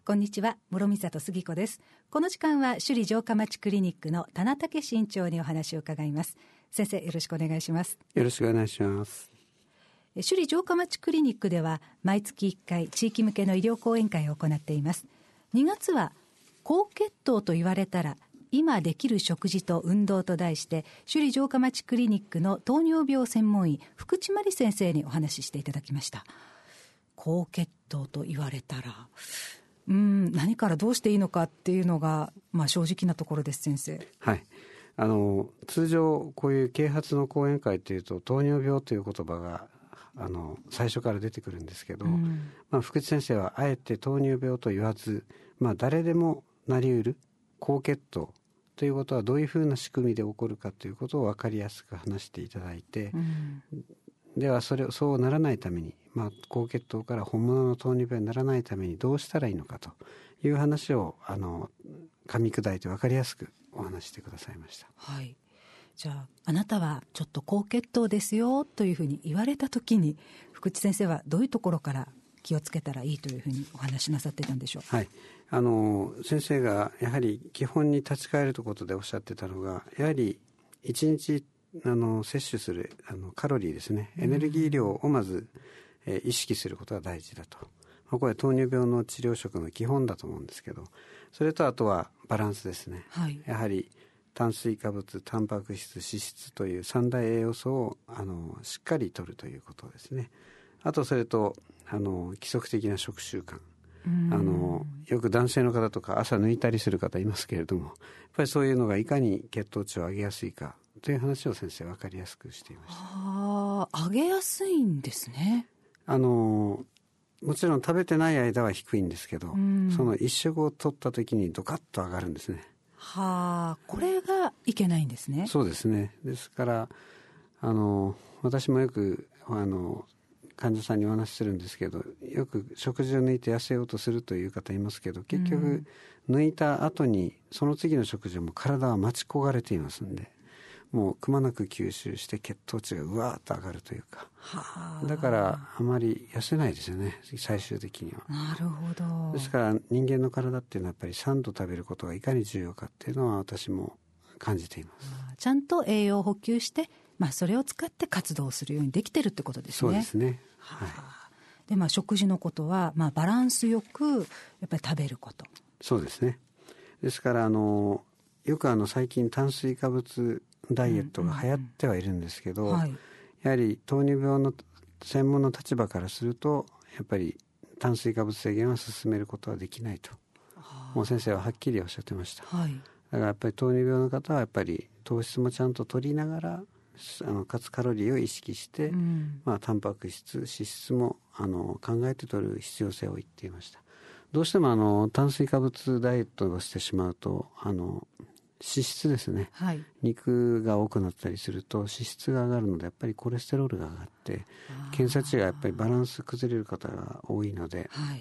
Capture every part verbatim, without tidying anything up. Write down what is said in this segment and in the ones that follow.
こんにちは、諸見里杉子です。この時間は首里城下町クリニックの田名武院長にお話を伺います。先生、よろしくお願いします。 よろしくお願いします。 首里城下町クリニックでは毎月いっかい地域向けの医療講演会を行っています。にがつは高血糖と言われたら今できる食事と運動と題して首里城下町クリニックの糖尿病専門医福地真理先生にお話ししていただきました。高血糖と言われたらうーん何からどうしていいのかっていうのが、まあ、正直なところです。先生。 はい、あの通常こういう啓発の講演会というと糖尿病という言葉があの最初から出てくるんですけど、うんまあ、福地先生はあえて糖尿病と言わず、まあ、誰でもなりうる高血糖ということはどういうふうな仕組みで起こるかということを分かりやすく話していただいて、うん、ではそれそうならないために、まあ、高血糖から本物の糖尿病にならないためにどうしたらいいのかという話をあの噛み砕いて分かりやすくお話してくださいました。 はい、じゃああなたはちょっと高血糖ですよというふうに言われたときに福地先生はどういうところから気をつけたらいいというふうにお話しなさってたんでしょう。 はい、あの先生がやはり基本に立ち返るということでおっしゃってたのがやはりいちにちあの摂取するあのカロリーですね、エネルギー量をまず、えー、意識することが大事だと、まあ、これは糖尿病の治療食の基本だと思うんですけど、それとあとはバランスですね、はい、やはり炭水化物、タンパク質、脂質という三大栄養素をあのしっかりとるということですね。あとそれとあの規則的な食習慣、あのよく男性の方とか朝抜いたりする方いますけれども、やっぱりそういうのがいかに血糖値を上げやすいかという話を先生分かりやすくしていました。 ああ、上げやすいんですね。 あのもちろん食べてない間は低いんですけど、その一食を取った時にドカッと上がるんですね。 はあ、これがいけないんですね。 そうですね。ですからあの私もよくあの患者さんにお話しするんですけど、よく食事を抜いて痩せようとするという方いますけど、結局抜いた後にその次の食事も体は待ち焦がれていますんで、もうくまなく吸収して血糖値がうわーっと上がるというか、はだからあまり痩せないですよね、最終的には。 なるほど。 ですから人間の体っていうのはやっぱりさんど食べることがいかに重要かっていうのは私も感じています。 ちゃんと栄養を補給して、まあ、それを使って活動するようにできてるってことですね。 そうですね、 はい、で、まあ、食事のことは、まあ、バランスよくやっぱり食べること。 そうですね。ですからあのよくあの最近炭水化物ダイエットが流行ってはいるんですけど、うんうんうん、はい、やはり糖尿病の専門の立場からするとやっぱり炭水化物制限は進めることはできないと、もう先生ははっきりおっしゃってました。はい、だからやっぱり糖尿病の方はやっぱり糖質もちゃんと取りながらあのかつカロリーを意識して、うんまあ、タンパク質、脂質もあの考えて取る必要性を言っていました。どうしてもあの炭水化物ダイエットをしてしまうとあの脂質ですね、はい、肉が多くなったりすると脂質が上がるのでやっぱりコレステロールが上がって検査値がやっぱりバランス崩れる方が多いので、はい、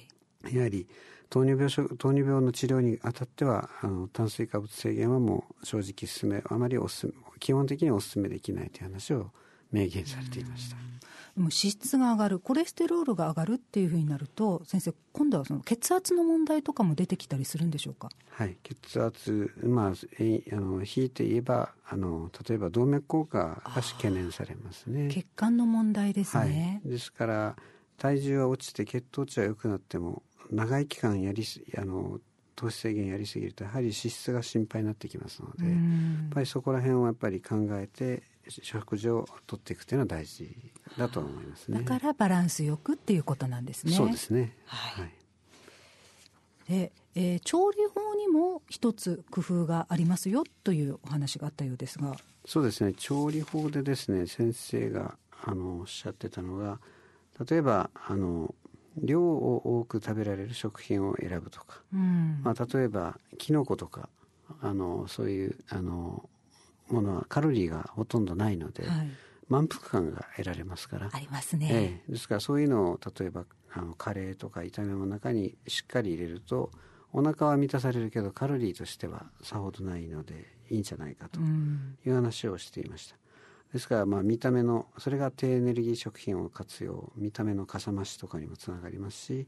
やはり糖尿病、糖尿病の治療にあたってはあの炭水化物制限はもう正直進めあまりおすすめ基本的にお勧めできないという話を明言されていました。 でも脂質が上がる、コレステロールが上がるっていうふうになると先生、今度はその血圧の問題とかも出てきたりするんでしょうか。 はい、血圧、まあ、えあの引いて言えばあの例えば動脈硬化が懸念されますね。 血管の問題ですね。 はい、ですから体重は落ちて血糖値は良くなっても長い期間やりあの糖質制限やりすぎるとやはり脂質が心配になってきますので、やっぱりそこら辺をやっぱり考えて食事をとっていくというのは大事だと思いますね。 だからバランスよくっていうことなんですね。 そうですね、 はいはい、で、えー、調理法にも一つ工夫がありますよというお話があったようですが。 そうですね、調理法でですね、先生があのおっしゃってたのが、例えばあの量を多く食べられる食品を選ぶとか、うんまあ、例えばキノコとかあのそういうあのものはカロリーがほとんどないので、はい、満腹感が得られますから。 ありますね、 ええ、ですからそういうのを例えばあのカレーとか炒め物の中にしっかり入れるとお腹は満たされるけどカロリーとしてはさほどないのでいいんじゃないかという話をしていました。ですからまあ見た目のそれが低エネルギー食品を活用、見た目のかさ増しとかにもつながりますし、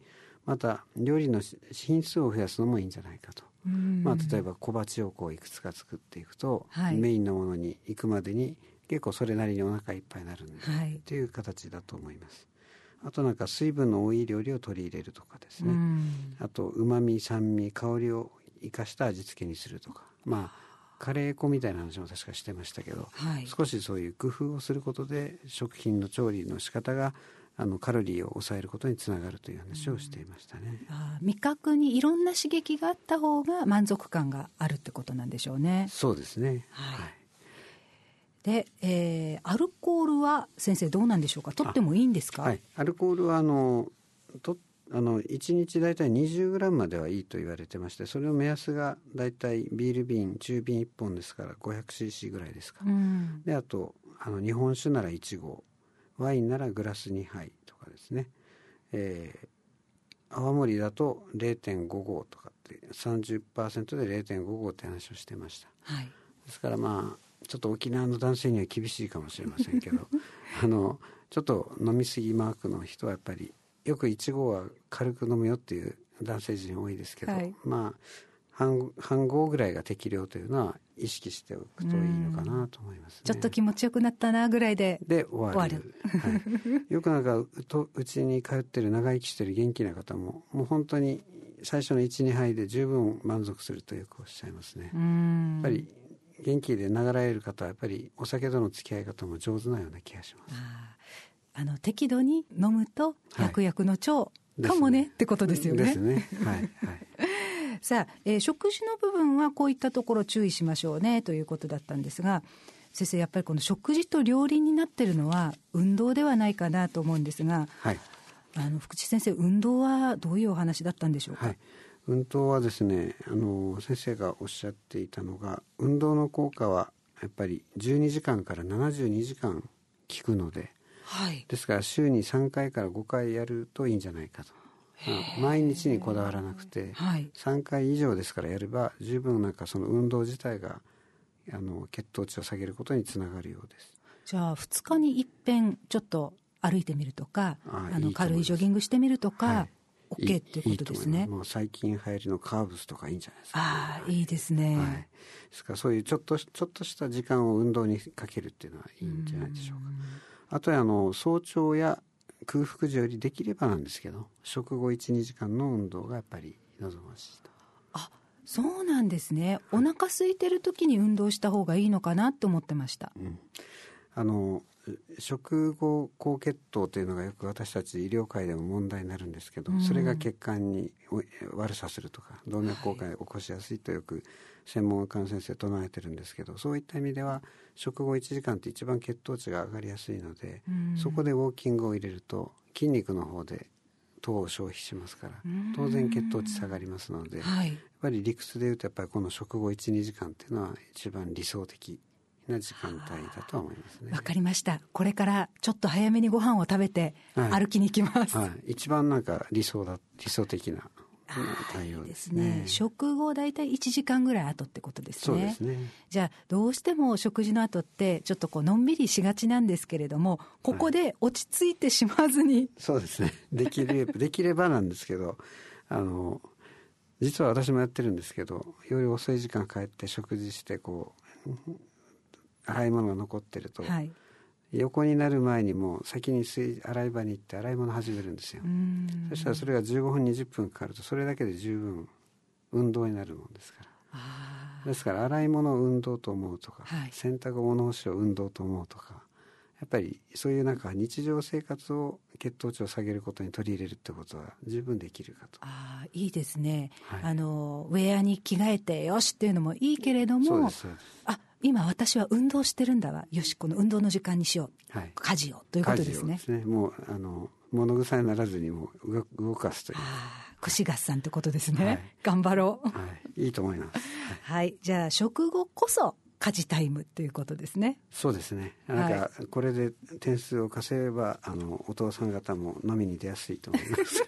また料理の品数を増やすのもいいんじゃないかと、まあ、例えば小鉢をこういくつか作っていくと、はい、メインのものに行くまでに結構それなりにお腹いっぱいになるんで、はい、っていう形だと思います。あとなんか水分の多い料理を取り入れるとかですね、あとうまみ酸味香りを生かした味付けにするとか、まあカレー粉みたいな話も確かしてましたけど、はい、少しそういう工夫をすることで食品の調理の仕方があのカロリーを抑えることにつながるという話をしていましたね。 あ、味覚にいろんな刺激があった方が満足感があるってことなんでしょうね。 そうですね、 はいはい、で、えー、アルコールは先生どうなんでしょうか。取ってもいいんですか。 はい、アルコールはあのとあのいちにちだいたいにじゅうグラムまではいいと言われてまして、それの目安がだいたいビール瓶中瓶いっぽんですから ごひゃくシーシー ぐらいですか、うん、であとあの日本酒ならいちごう、ワインならグラスにはいとかですね、えー、泡盛だと れいてんごごうとかって さんじゅっパーセント で れいてんごごうって話をしてました、はい、ですからまあちょっと沖縄の男性には厳しいかもしれませんけどあのちょっと飲みすぎマークの人はやっぱりよくいちごうは軽く飲むよっていう男性陣多いですけど、はい、まあ半, 半合ぐらいが適量というのは意識しておくといいのかなと思いますね。 ちょっと気持ちよくなったなぐらいでで終わる、終わる、はい、よくなんかうとうちに通ってる長生きしてる元気な方ももう本当に最初の いちにはいで十分満足するとよくおっしゃいますね。うんやっぱり元気で長らえる方はやっぱりお酒との付き合い方も上手なような気がします。 ああの適度に飲むと百薬の長かもね、はい、ってことですよね。 ですね、はいはいさあ、えー、食事の部分はこういったところ注意しましょうねということだったんですが、先生やっぱりこの食事と両輪になっているのは運動ではないかなと思うんですが、はい、あの福地先生、運動はどういうお話だったんでしょうか。はい、 運動はですね、あの先生がおっしゃっていたのが、運動の効果はやっぱりじゅうにじかんからななじゅうにじかん効くので、はい、ですから週にさんかいからごかいやるといいんじゃないかと。毎日にこだわらなくて、はい、さんかい以上ですからやれば十分なんかその運動自体があの血糖値を下げることにつながるようです。 じゃあふつかに一遍ちょっと歩いてみるとか、ああの軽いジョギングしてみるとか、はい、OK っていうことですね。いいもう最近流行りのカーブスとかいいんじゃないですか。 ああ、いいですね、はい、 ですからそういうちょっとちょっとした時間を運動にかけるっていうのはいいんじゃないでしょうか。あとはあの早朝や空腹時よりできればなんですけど、食後 いちにじかんの運動がやっぱり望ましいと。 あ、そうなんですね。お腹空いてる時に運動した方がいいのかなと思ってました、うん、 あの食後高血糖というのがよく私たち医療界でも問題になるんですけど、うん、それが血管に悪さするとか動脈硬化を起こしやすいとよく専門家の先生唱えてるんですけど、そういった意味では食後いちじかんって一番血糖値が上がりやすいので、うん、そこでウォーキングを入れると筋肉の方で糖を消費しますから当然血糖値下がりますので、はい、やっぱり理屈でいうとやっぱりこの食後 いちにじかんっていうのは一番理想的な時間帯だと思いますね。 わかりました。これからちょっと早めにご飯を食べて歩きに行きます、 はいはい、一番なんか理想だ理想的な対応ですね。いいですね。 食後だいたいいちじかんぐらい後ってことですね。 そうですね。 じゃあどうしても食事の後ってちょっとこうのんびりしがちなんですけれども、ここで落ち着いてしまわずに、はい、 そうですね。できればできればなんですけど、あの実は私もやってるんですけど、夜遅い時間帰って食事してこう洗い物が残ってると、はい、横になる前にもう先に水洗い場に行って洗い物始めるんですよ。そしたらそれがじゅうごふんにじゅっぷんかかるとそれだけで十分運動になるもんですから。あですから洗い物を運動と思うとか、はい、洗濯物干しを運動と思うとか、やっぱりそういうなんか日常生活を血糖値を下げることに取り入れるってことは十分できるかと。 あいいですね、はい、あのウェアに着替えてよしっていうのもいいけれども、 そうですそうです。あ今私は運動してるんだわ、よしこの運動の時間にしよう、はい、家事をということですね。 家事をですね、もうあの物臭にならずにもう動かすという、 あ串合算ってことですね、はい、頑張ろう、 はい、いいと思います、 はいはい、じゃあ食後こそ家事タイムっていうことですね。 そうですね。なんかこれで点数を稼げばあのお父さん方も飲みに出やすいと思います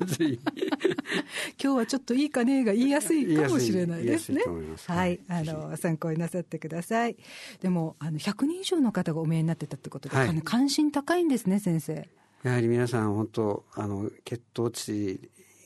今日はちょっといいかねが言いやすいかもしれないですね。はい、あの参考になさってください。でもあのひゃくにん以上の方がお見えになってたってことで、はい、関心高いんですね先生。 やはり皆さん本当あの血糖値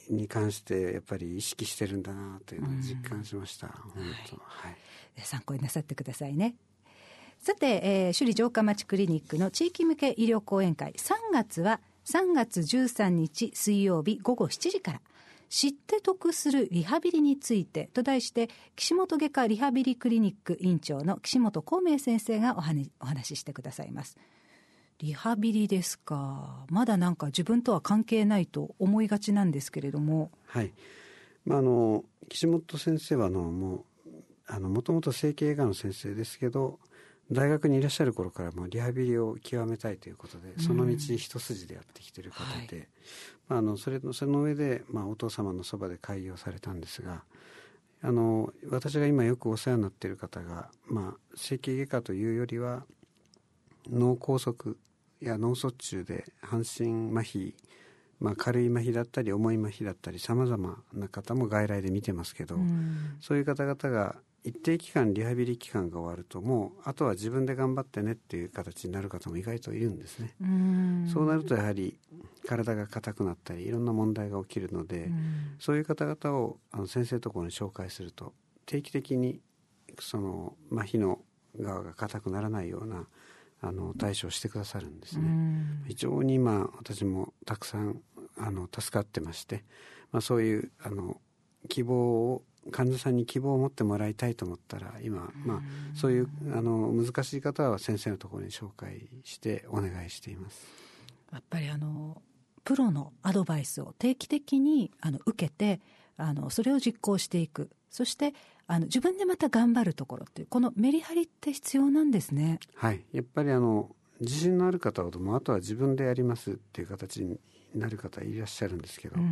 に関してやっぱり意識してるんだなというのを実感しました、うん、本当、 はいはい、参考になさってくださいね。さて、えー、首里城下町クリニックの地域向け医療講演会、さんがつはさんがつじゅうさんにち水曜日ごごしちじから、知って得するリハビリについてと題して、岸本外科リハビリクリニック院長の岸本光明先生がお話、お話ししてくださいます。リハビリですか。まだなんか自分とは関係ないと思いがちなんですけれども。 はい、まあ、あの岸本先生はあのもうあのもともと整形外科の先生ですけど、大学にいらっしゃる頃からもうリハビリを極めたいということで、その道一筋でやってきている方で、はい、まあ、あのそれのその上で、まあ、お父様のそばで開業されたんですが、あの私が今よくお世話になっている方が、まあ、整形外科というよりは脳梗塞や脳卒中で半身麻痺、まあ、軽い麻痺だったり重い麻痺だったりさまざまな方も外来で見てますけど、そういう方々が一定期間リハビリ期間が終わると、もうあとは自分で頑張ってねっていう形になる方も意外といるんですね。うん、そうなるとやはり体が硬くなったりいろんな問題が起きるので、そういう方々をあの先生のところに紹介すると、定期的にその麻痺の側が硬くならないようなあの対処をしてくださるんですね。非常に今私もたくさんあの助かってまして、まあ、そういうあの希望を患者さんに希望を持ってもらいたいと思ったら今、まあ、そういうあの難しい方は先生のところに紹介してお願いしています。 やっぱりあのプロのアドバイスを定期的にあの受けて、あのそれを実行していく、そしてあの自分でまた頑張るところっていう、このメリハリって必要なんですね。 はい、やっぱりあの自信のある方ほどもあとは自分でやりますっていう形になる方いらっしゃるんですけど、うん、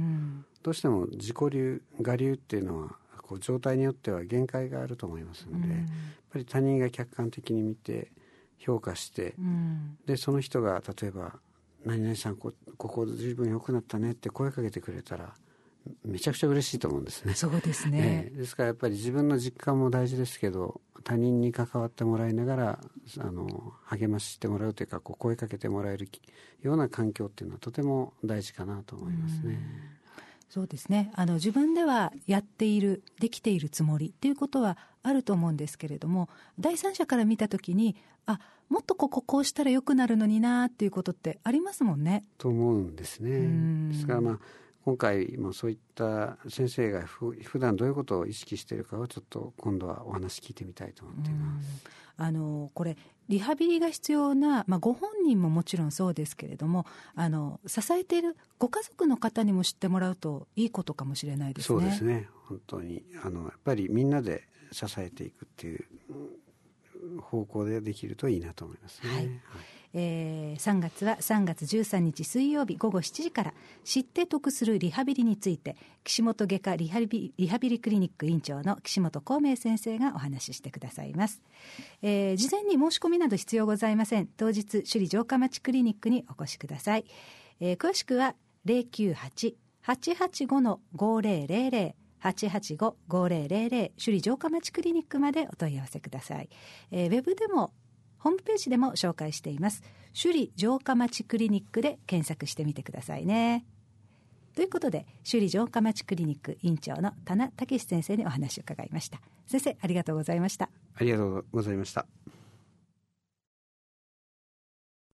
どうしても自己流我流っていうのはこう状態によっては限界があると思いますので、うん、やっぱり他人が客観的に見て評価して、うん、でその人が例えば何々さん こ, ここ随分良くなったねって声かけてくれたらめちゃくちゃ嬉しいと思うんですね。 そうですね、 えー、ですからやっぱり自分の実感も大事ですけど、他人に関わってもらいながらあの励ましてもらうというか、こう声かけてもらえるような環境っていうのはとても大事かなと思いますね。 そうですね、あの自分ではやっているできているつもりっていうことはあると思うんですけれども、第三者から見たときにあもっとこここうしたら良くなるのになっていうことってありますもんね。 と思うんですね。ですからまあ今回もそういった先生がふ普段どういうことを意識しているかをちょっと今度はお話聞いてみたいと思っています。 あのこれリハビリが必要な、まあ、ご本人ももちろんそうですけれども、あの支えているご家族の方にも知ってもらうといいことかもしれないですね。 そうですね、本当にあのやっぱりみんなで支えていくっていう方向でできるといいなと思いますね。はい、はい、 えー、さんがつはさんがつじゅうさんにち水曜日ごごしちじから、知って得するリハビリについて岸本外科リハビリ、リハビリクリニック院長の岸本光明先生がお話ししてくださいます。えー、事前に申し込みなど必要ございません。当日首里城下町クリニックにお越しください。えー、詳しくは ゼロきゅうはち はちはちご ごゼロゼロゼロはちはちご ごゼロゼロゼロ 首里城下町クリニックまでお問い合わせください。えー、ウェブでもホームページでも紹介しています。首里城下町クリニックで検索してみてくださいね。ということで、首里城下町クリニック院長の田名武先生にお話を伺いました。先生、ありがとうございました。 ありがとうございました。